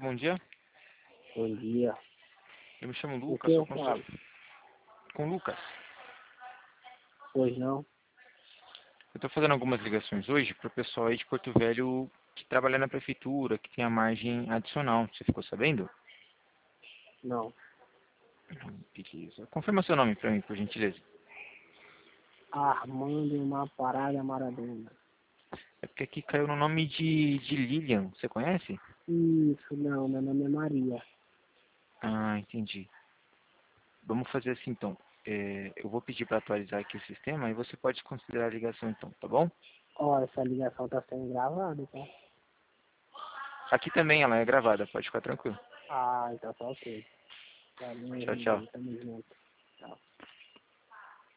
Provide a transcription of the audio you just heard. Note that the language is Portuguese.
bom dia. Bom dia. Eu me chamo O Lucas, que sou eu falo? consultor. Com Lucas. Pois não? Eu estou fazendo algumas ligações hoje para o pessoal aí de Porto Velho que trabalha na prefeitura, que tem a margem adicional. Você ficou sabendo? Não. Beleza. Confirma seu nome para mim, por gentileza. Armando uma parada Maradona. É porque aqui caiu no nome de Lilian. Você conhece? Isso, não, meu nome é Maria. Ah, entendi. Vamos fazer assim então. Eu vou pedir para atualizar aqui o sistema e você pode considerar a ligação então, tá bom? Ó, essa ligação tá sendo gravada, tá? Aqui também ela é gravada, pode ficar tranquilo. Ah, então tá ok. Valeu, Tchau, tchau. tamo junto. Tchau.